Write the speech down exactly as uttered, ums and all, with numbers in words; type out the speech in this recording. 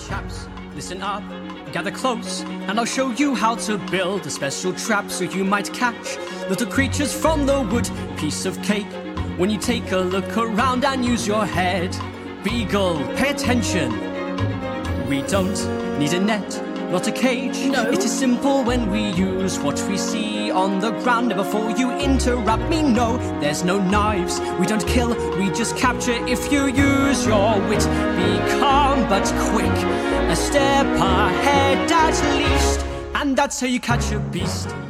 chaps, listen up, gather close, and I'll show you how to build a special trap so you might catch little creatures from the wood. Piece of cake when you take a look around and use your head. Beagle, pay attention. We don't need a net, not a cage. No. It is simple when we use what we see on the ground. Now before you interrupt me, no, there's no knives. We don't kill, we just capture if you use your wit. Be calm but quick, a step ahead at least, and that's how you catch a beast.